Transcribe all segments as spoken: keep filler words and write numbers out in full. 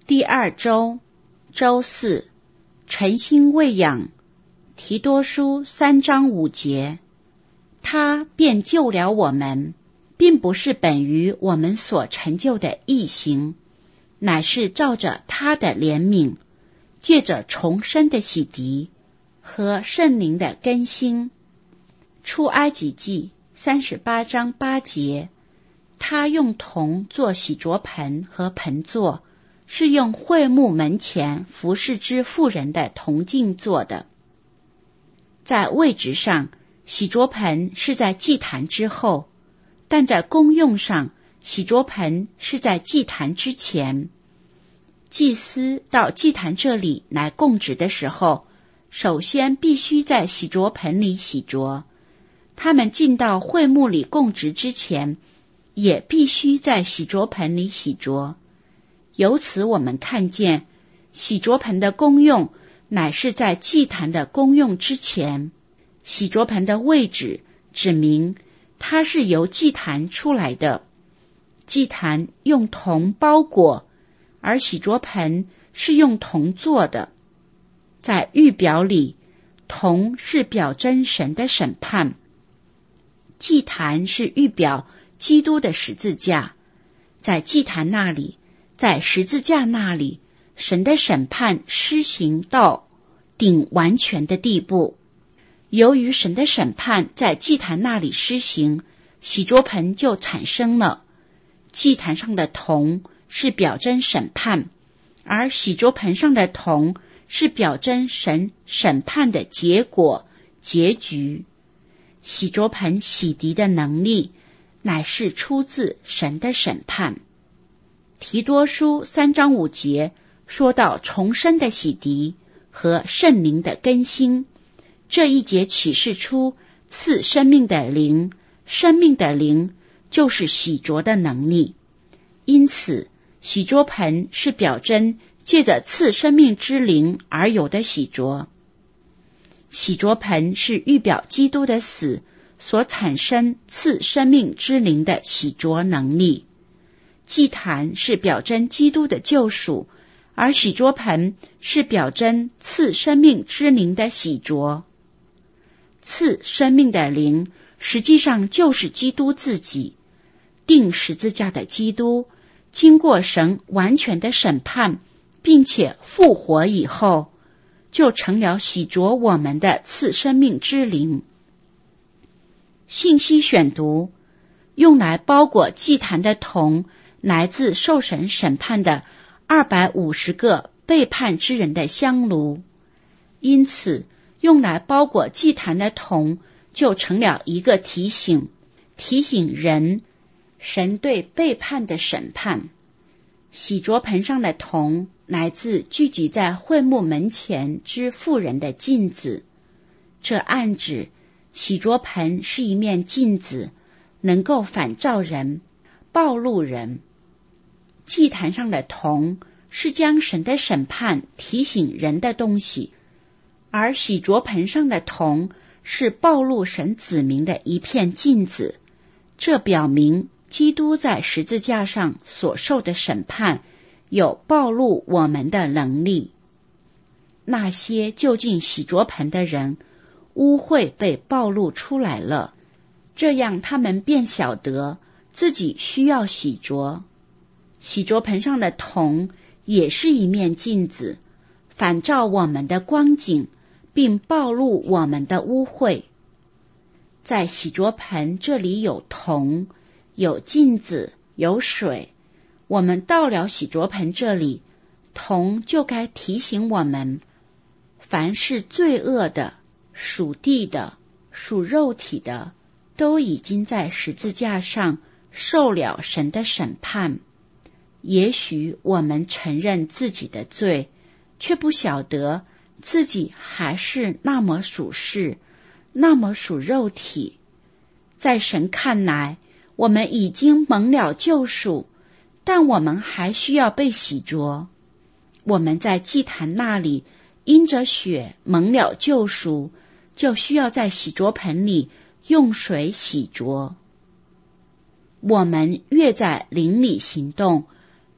第二周，周四，晨星喂养，提多书三章五节，他便救了我们，并不是本于我们所成就的义行，乃是照着他的怜悯，借着重生的洗涤和圣灵的更新。出埃及记三十八章八节，他用铜做洗濯盆和盆座，是用会幕门前服侍之妇人的铜镜做的。在位置上，洗濯盆是在祭坛之后，但在功用上，洗濯盆是在祭坛之前。祭司到祭坛这里来供职的时候，首先必须在洗濯盆里洗濯，他们进到会幕里供职之前，也必须在洗濯盆里洗濯。由此我们看见，洗濯盆的功用乃是在祭坛的功用之前。洗濯盆的位置指明它是由祭坛出来的，祭坛用铜包裹，而洗濯盆是用铜做的。在预表里，铜是表征神的审判，祭坛是预表基督的十字架。在祭坛那里，在十字架那里，神的审判施行到顶完全的地步。由于神的审判在祭坛那里施行，洗濯盆就产生了。祭坛上的铜是表征审判，而洗濯盆上的铜是表征神审判的结果、结局。洗濯盆洗涤的能力乃是出自神的审判。提多书三章五节说到重生的洗涤和圣灵的更新，这一节启示出赐生命的灵，生命的灵就是洗濯的能力。因此，洗濯盆是表征借着赐生命之灵而有的洗濯。洗濯盆是预表基督的死所产生赐生命之灵的洗濯能力。祭坛是表征基督的救赎，而洗濯盆是表征赐生命之灵的洗濯。赐生命的灵实际上就是基督自己。钉十字架的基督经过神完全的审判并且复活以后，就成了洗濯我们的赐生命之灵。信息选读，用来包裹祭坛的铜来自受神审判的二百五十个背叛之人的香炉，因此用来包裹祭坛的铜就成了一个提醒，提醒人神对背叛的审判。洗濯盆上的铜来自聚集在会幕门前之妇人的镜子，这暗指洗濯盆是一面镜子，能够反照人，暴露人。祭坛上的铜是将神的审判提醒人的东西，而洗濯盆上的铜是暴露神子民的一片镜子。这表明基督在十字架上所受的审判有暴露我们的能力。那些就近洗濯盆的人，污秽被暴露出来了，这样他们便晓得自己需要洗濯。洗濯盆上的铜也是一面镜子，反照我们的光景，并暴露我们的污秽。在洗濯盆这里有铜，有镜子，有水。我们到了洗濯盆这里，铜就该提醒我们，凡是罪恶的、属地的、属肉体的，都已经在十字架上受了神的审判。也许我们承认自己的罪，却不晓得自己还是那么属世，那么属肉体。在神看来，我们已经蒙了救赎，但我们还需要被洗濯。我们在祭坛那里因着血蒙了救赎，就需要在洗濯盆里用水洗濯。我们越在灵里行动，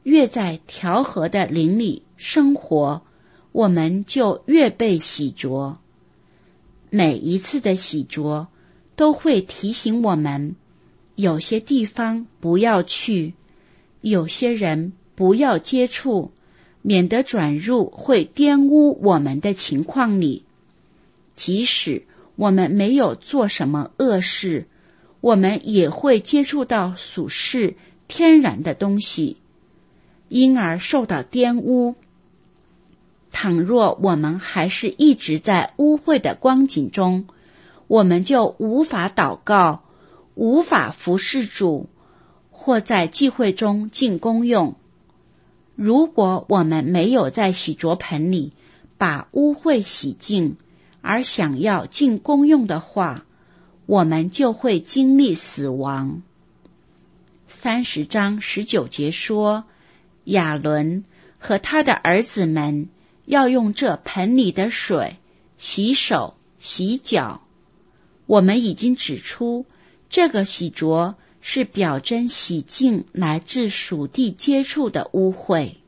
越在调和的灵里生活，我们就越被洗濯。每一次的洗濯都会提醒我们，有些地方不要去，有些人不要接触，免得转入会玷污我们的情况里。即使我们没有做什么恶事，我们也会接触到属世天然的东西，因而受到玷污。倘若我们还是一直在污秽的光景中，我们就无法祷告，无法服侍主，或在聚会中尽功用。如果我们没有在洗濯盆里把污秽洗净，而想要尽功用的话，我们就会经历死亡。三十章十九节说，亚伦和他的儿子们要用这盆里的水洗手洗脚。我们已经指出，这个洗濯是表征洗净来自属地接触的污秽。